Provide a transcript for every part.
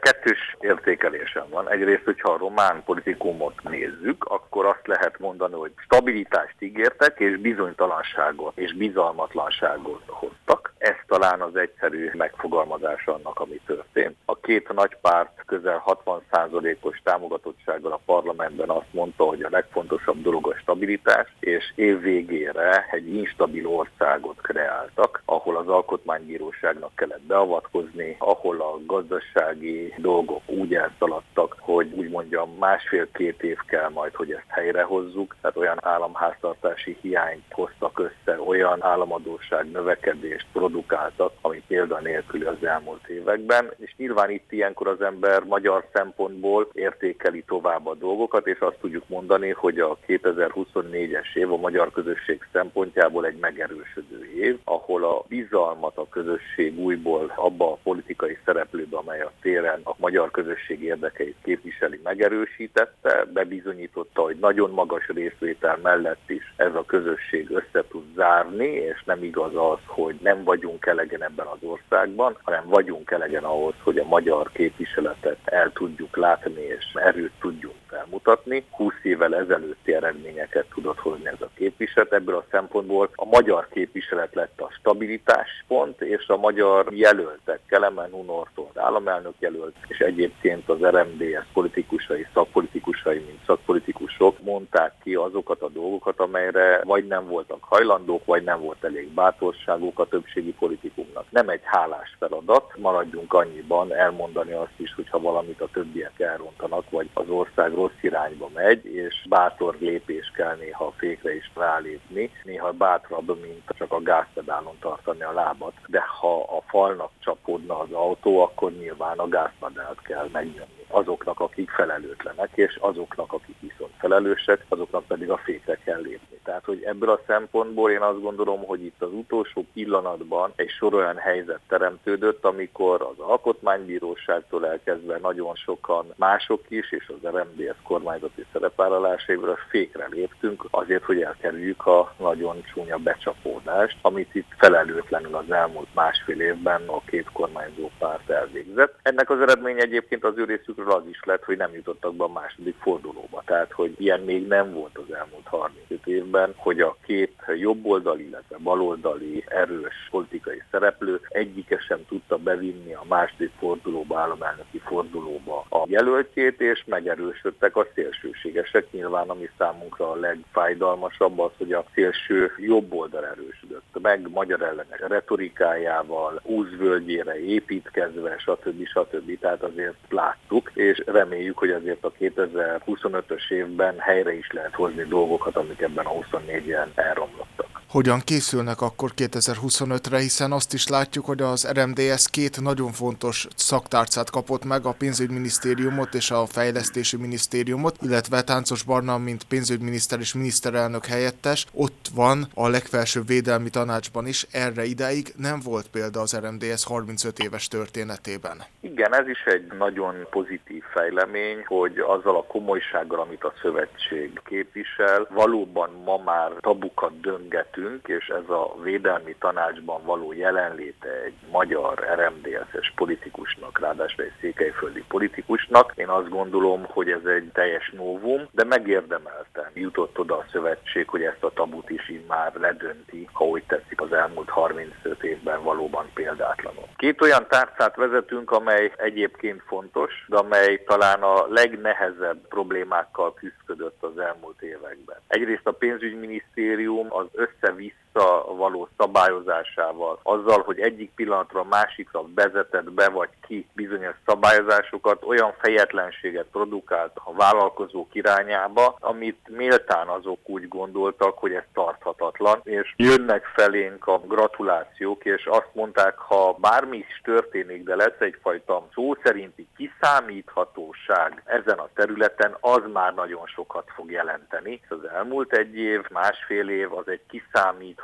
kettős értékelésem van. Egyrészt, hogyha a román politikumot nézzük, akkor azt lehet mondani, hogy stabilitást ígértek, és bizonytalanságot és bizalmatlanságot hoztak. Ez talán az egyszerű megfogalmazás annak, ami történt. A két nagy párt közel 60%-os támogatottsággal a parlamentben azt mondta, hogy a legfontosabb dolog a stabilitás, és év végére egy instabil országot kreáltak, ahol az alkotmánybíróságnak kellett beavatkozni, ahol a gazdasági dolgok úgy elszaladtak, hogy úgy mondjam 1,5-2 év kell majd, hogy ezt helyrehozzuk. Tehát olyan államháztartási hiányt hoztak össze, olyan államadósság növekedést produkáltak, ami példanélküli az elmúlt években. És nyilván itt ilyenkor az ember magyar szempontból értékeli tovább a dolgokat, és azt tudjuk mondani, hogy a 2024-es év a magyar közösség szempontjából egy megerősödő év, ahol a bizalmat a közösség újból abba a politikai szereplőbe, amely a téren a magyar közösség érdekeit képviseli, megerősítette, bebizonyította, hogy nagyon magas részvétel mellett is ez a közösség össze tud zárni, és nem igaz az, hogy nem vagyunk elegen ebben az országban, hanem vagyunk elegen ahhoz, hogy a magyar képviseletet el tudjuk látni, és erőt tudjunk felmutatni. 20 évvel ezelőtti eredményeket tudott hozni ez a képviselet. Ebből a szempontból a magyar képviselet lett a stabilitáspont, és a magyar jelöltek, Kelemen Unortól államelnök jelölt, és egyébként az RMDSZ politikusai, szakpolitikusai, mint szakpolitikusok mondták ki azokat a dolgokat, amelyre vagy nem voltak hajlandók, vagy nem volt elég bátorságuk a többségi politikumnak. Nem egy hálás feladat, maradjunk annyiban elmondani azt is, hogyha valamit a többiek elrontanak, vagy az ország rossz irányba megy, és bátor lépés kell néha a fékre is rálépni, néha bátrabb, mint csak a gázpedálon tartani a lábat. De ha a falnak csapódna az autó, akkor nyilván a gázpedált kell megnyomni. Azoknak, akik felelőtlenek, és azoknak, akik viszont felelősek, azoknak pedig a fékre kell lépni. Tehát, hogy ebből a szempontból én azt gondolom, hogy itt az utolsó pillanatban egy sor olyan helyzet teremtődött, amikor az Alkotmánybíróságtól elkezdve nagyon sokan mások is, és az RMDSZ kormányzati szerepvállalásaiból fékre léptünk azért, hogy elkerüljük a nagyon csúnya becsapódást, amit itt felelőtlenül az elmúlt 1,5 évben a két kormányzó párt elvégzett. Ennek az eredménye egyébként az ő részükről az is lett, hogy nem jutottak be a második fordulóba. Tehát, hogy ilyen még nem volt az elmúlt 35 évben, hogy a két jobboldali, illetve baloldali erős politikai szereplő egyike sem tudta bevinni a második fordulóba, államelnöki fordulóba a jelöltjét, és megerősödtek a szélsőségesek. Nyilván, ami számunkra a legfájdalmasabb az, hogy a szélső jobboldal erősödött meg, magyar ellenes retorikájával, úszvölgyére építkezve, stb. Tehát azért láttuk, és reméljük, hogy azért a 2025-ös évben helyre is lehet hozni dolgokat, amik ebben a 24-en elromlottak. Hogyan készülnek akkor 2025-re, hiszen azt is látjuk, hogy az RMDSZ két nagyon fontos szaktárcát kapott meg, a pénzügyminisztériumot és a fejlesztési minisztériumot, illetve Táncos Barna, mint pénzügyminiszter és miniszterelnök helyettes, ott van a legfelsőbb védelmi tanácsban is, erre idáig nem volt példa az RMDSZ 35 éves történetében. Igen, ez is egy nagyon pozitív fejlemény, hogy azzal a komolysággal, amit a szövetség képvisel, valóban ma már tabukat döngetünk, és ez a védelmi tanácsban való jelenléte egy magyar RMDSZ-es politikusnak, ráadásul egy székelyföldi politikusnak, én azt gondolom, hogy ez egy teljes novum, de megérdemelten jutott oda a szövetség, hogy ezt a tabut is így már ledönti, ha úgy tetszik, az elmúlt 35 évben valóban példátlanul. Két olyan tárcát vezetünk, amely egyébként fontos, de amely talán a legnehezebb problémákkal küzdött az elmúlt években. Egyrészt a pénzügyminisztérium az össze-vissza való szabályozásával, azzal, hogy egyik pillanatra a másikra vezetett be vagy ki bizonyos szabályozásokat, olyan fejetlenséget produkált a vállalkozók irányába, amit méltán azok úgy gondoltak, hogy ez tarthatatlan, és jönnek felénk a gratulációk, és azt mondták, ha bármi is történik, de lesz egyfajta szó szerinti kiszámíthatóság ezen a területen, az már nagyon sokat fog jelenteni. Az elmúlt 1 év, 1,5 év az egy kiszámíthatóság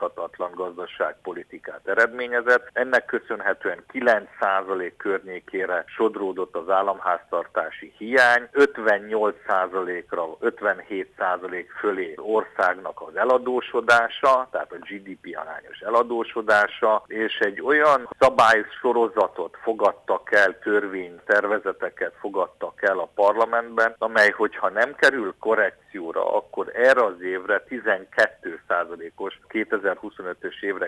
fenntarthatatlan gazdaságpolitikát eredményezett. Ennek köszönhetően 9% környékére sodródott az államháztartási hiány, 58%-ra, 57% fölé országnak az eladósodása, tehát a GDP arányos eladósodása, és egy olyan szabálysorozatot fogadtak el, törvénytervezeteket fogadtak el a parlamentben, amely, hogyha nem kerül korrekcióra, akkor erre az évre 12%-os, 2025-ös évre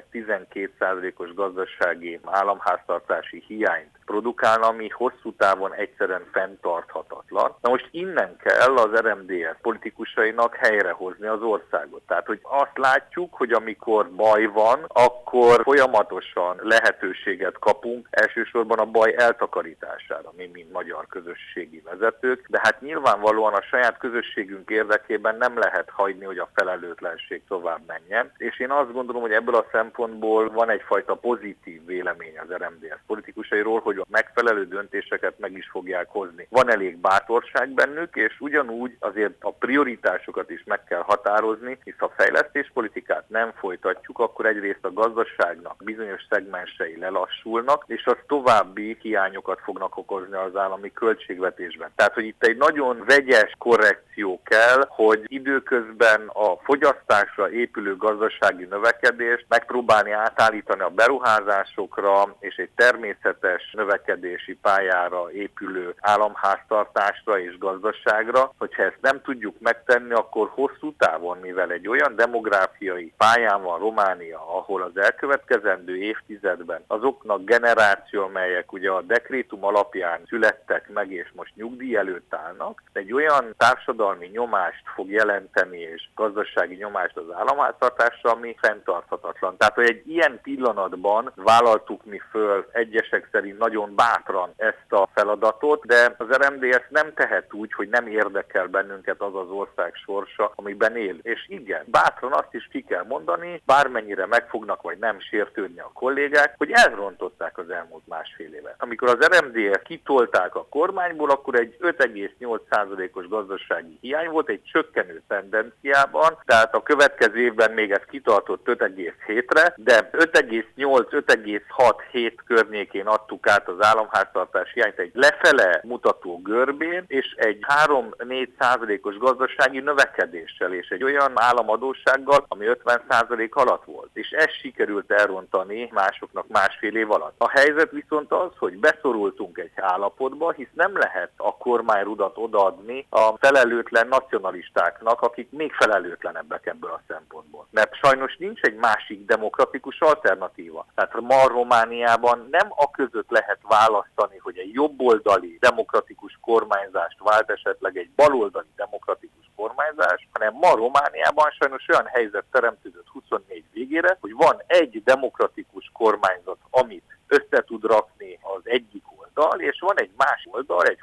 12%-os gazdasági államháztartási hiányt produkálna, ami hosszú távon egyszerűen fenntarthatatlan. Na most innen kell az RMDSZ politikusainak helyrehozni az országot. Tehát, hogy azt látjuk, hogy amikor baj van, akkor folyamatosan lehetőséget kapunk elsősorban a baj eltakarítására, mi, mint magyar közösségi vezetők, de hát nyilvánvalóan a saját közösségünk érdekében nem lehet hagyni, hogy a felelőtlenség tovább menjen, és én azt gondolom, hogy ebből a szempontból van egyfajta pozitív vélemény az RMDSZ politikusairól, hogy a megfelelő döntéseket meg is fogják hozni. Van elég bátorság bennük, és ugyanúgy azért a prioritásokat is meg kell határozni, hisz ha fejlesztéspolitikát nem folytatjuk, akkor egyrészt a gazdaságnak bizonyos szegmensei lelassulnak, és az további hiányokat fognak okozni az állami költségvetésben. Tehát, hogy itt egy nagyon vegyes korrekció kell, hogy időközben a fogyasztásra épülő gazdasági növekedést megpróbálni átállítani a beruházásokra és egy természetes növekedési pályára épülő államháztartásra és gazdaságra. Hogyha ezt nem tudjuk megtenni, akkor hosszú távon, mivel egy olyan demográfiai pályán van Románia, ahol az elkövetkezendő évtizedben azoknak generáció, amelyek ugye a dekrétum alapján születtek meg és most nyugdíj előtt állnak, egy olyan társadalmi nyomást fog jelenteni és gazdasági nyomást az államháztartásra, ami fenntarthatatlan. Tehát, hogy egy ilyen pillanatban vállaltuk mi föl egyesek szerint nagyon bátran ezt a feladatot, de az RMDSZ nem tehet úgy, hogy nem érdekel bennünket az az ország sorsa, amiben él. És igen, bátran azt is ki kell mondani, bármennyire meg fognak vagy nem sértődni a kollégák, hogy elrontották az elmúlt másfél évet. Amikor az RMDSZ kitolták a kormányból, akkor egy 5,8%-os gazdasági hiány volt, egy csökkenő tendenciában, tehát a következő évben még ez kitartott 5,7-re, de 5,8-5,6-7 környékén adtuk át az államháztartás hiányt egy lefele mutató görbén, és egy 3-4%-os gazdasági növekedéssel, és egy olyan államadóssággal, ami 50% alatt volt. És ezt sikerült elrontani másoknak másfél év alatt. A helyzet viszont az, hogy beszorultunk egy állapotba, hisz nem lehet a kormányrudat odaadni a felelőtlen nacionalistáknak, akik még felelőtlenebbek ebből a szempontból. Mert sajnos nincs egy másik demokratikus alternatíva. Tehát ma Romániában nem a között lehet választani, hogy egy jobboldali demokratikus kormányzást vált esetleg egy baloldali demokratikus kormányzás, hanem ma Romániában sajnos olyan helyzet teremtődött 24 végére, hogy van egy demokratikus kormányzat, amit össze tud rakni az egyik oldal, és van egy másik oldal, egy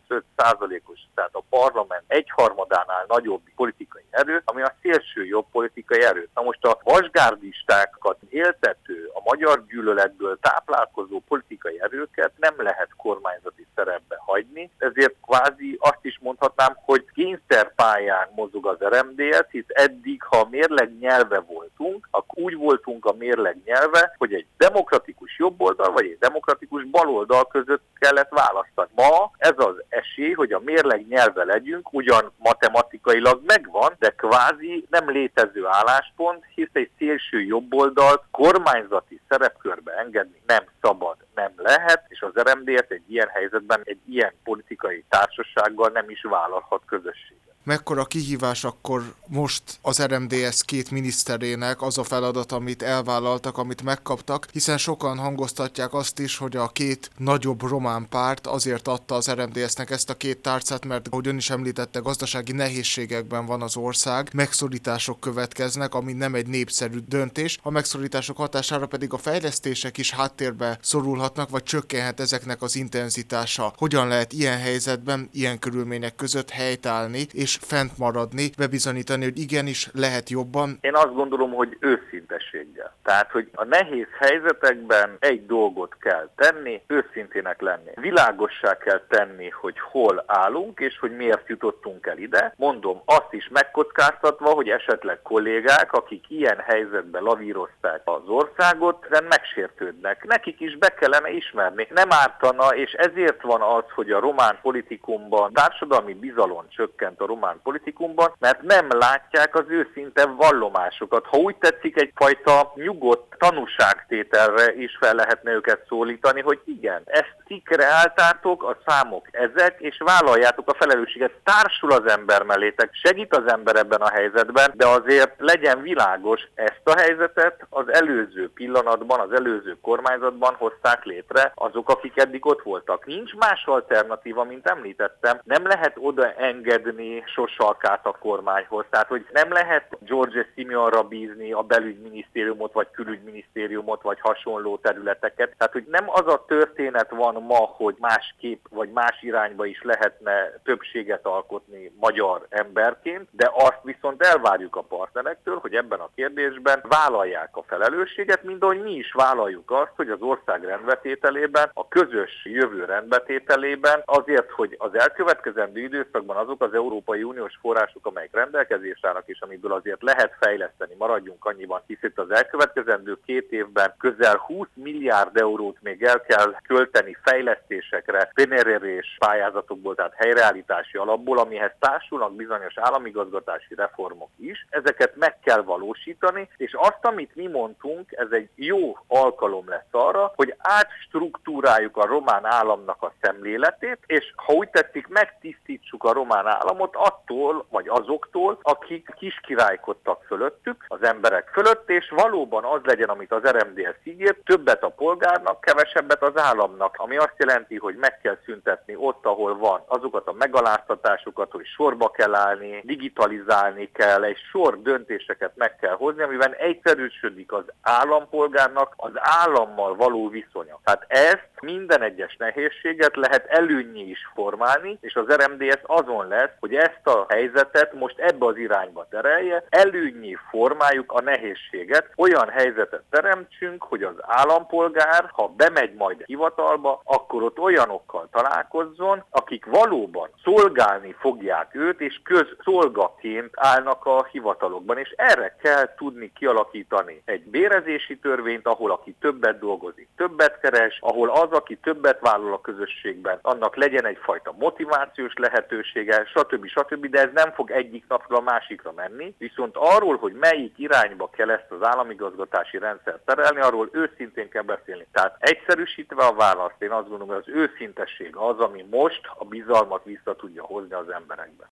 35%-os, tehát a parlament egyharmadánál nagyobb politikai erő, ami a szélső jobb politikai erő. Na most a vasgárdistákat éltető, a magyar gyűlöletből táplálkozó politikai erőket nem lehet kormányzati szerepbe hagyni, ezért kvázi azt is mondhatnám, hogy kényszerpályán mozog az RMDSZ, hisz eddig, ha a mérleg nyelve voltunk, akkor úgy voltunk a mérleg nyelve, hogy egy demokratikus jobboldal vagy egy demokratikus baloldal között kellett választani. Ma ez az esély, hogy a mérleg nyelve legyünk, ugyan matematikailag megvan, de kvázi nem létező álláspont, hisz egy szélső jobboldalt kormányzati szerepkörbe engedni nem szabad, nem lehet, és az RMDSZ egy ilyen helyzetben egy ilyen politikai társasággal nem is vállalhat közösséget. Mekkora kihívás akkor most az RMDSZ két miniszterének az a feladat, amit elvállaltak, amit megkaptak, hiszen sokan hangoztatják azt is, hogy a két nagyobb román párt azért adta az RMDSZ-nek ezt a két tárcát, mert ahogy ön is említette, gazdasági nehézségekben van az ország, megszorítások következnek, ami nem egy népszerű döntés, a megszorítások hatására pedig a fejlesztések is háttérbe szorulhatnak, vagy csökkenhet ezeknek az intenzitása. Hogyan lehet ilyen helyzetben, ilyen körülmények között helytállni, és fent maradni, bebizonyítani, hogy igenis lehet jobban? Én azt gondolom, hogy őszintességgel. Tehát, hogy a nehéz helyzetekben egy dolgot kell tenni, őszintének lenni. Világossá kell tenni, hogy hol állunk, és hogy miért jutottunk el ide. Mondom, azt is megkockáztatva, hogy esetleg kollégák, akik ilyen helyzetben lavírozták az országot, megsértődnek. Nekik is be kellene ismerni. Nem ártana, és ezért van az, hogy a román politikumban társadalmi bizalom csökkent a román politikumban, mert nem látják az őszinte vallomásokat. Ha úgy tetszik, egyfajta nyugodt tanúságtételre is fel lehetne őket szólítani, hogy igen, ezt ti kreáltátok, a számok ezek, és vállaljátok a felelősséget. Társul az ember mellétek, segít az ember ebben a helyzetben, de azért legyen világos, ezt a helyzetet az előző pillanatban, az előző kormányzatban hozták létre azok, akik eddig ott voltak. Nincs más alternatíva, mint említettem, nem lehet oda engedni Sosalkát a kormányhoz. Tehát, hogy nem lehet George Simeonra bízni a belügyminisztériumot, vagy külügyminisztériumot, vagy hasonló területeket. Tehát, hogy nem az a történet van ma, hogy másképp, vagy más irányba is lehetne többséget alkotni magyar emberként, de azt viszont elvárjuk a partnerektől, hogy ebben a kérdésben vállalják a felelősséget, mint ahogy mi is vállaljuk azt, hogy az ország rendbetételében, a közös jövő rendbetételében azért, hogy az elkövetkezendő időszakban azok az Európai Uniós források, amelyek rendelkezésre állnak, és amiből azért lehet fejleszteni, maradjunk annyiban, hisz itt az elkövetkezendő 2 évben közel 20 milliárd eurót még el kell költeni fejlesztésekre, PNRR-és pályázatokból, tehát helyreállítási alapból, amihez társulnak bizonyos államigazgatási reformok is. Ezeket meg kell valósítani, és azt, amit mi mondtunk, ez egy jó alkalom lesz arra, hogy átstruktúráljuk a román államnak a szemléletét, és ha úgy tetszik, megtisztítsuk a román államot attól, vagy azoktól, akik kiskirálykodtak fölöttük, az emberek fölött, és valóban az legyen, amit az RMDSZ ígért, többet a polgárnak, kevesebbet az államnak, ami azt jelenti, hogy meg kell szüntetni ott, ahol van azokat a megaláztatásokat, hogy sorba kell állni, digitalizálni kell, egy sor döntéseket meg kell hozni, amiben egyszerűsödik az állampolgárnak az állammal való viszonya. Tehát ezt minden egyes nehézséget lehet előnnyé is formálni, és az RMDSZ azon lesz, hogy ezt a helyzetet most ebbe az irányba terelje, előnnyé formáljuk a nehézséget, olyan helyzetet teremtsünk, hogy az állampolgár, ha bemegy majd hivatalba, akkor ott olyanokkal találkozzon, akik valóban szolgálni fogják őt, és közszolgaként állnak a hivatalokban, és erre kell tudni kialakítani egy bérezési törvényt, ahol aki többet dolgozik, többet keres, ahol az, aki többet vállal a közösségben, annak legyen egyfajta motivációs lehetősége, stb. De ez nem fog egyik napról a másikra menni, viszont arról, hogy melyik irányba kell ezt az államigazgatási rendszert terelni, arról őszintén kell beszélni. Tehát egyszerűsítve a választ, én azt gondolom, hogy az őszintesség az, ami most a bizalmat vissza tudja hozni az emberekbe.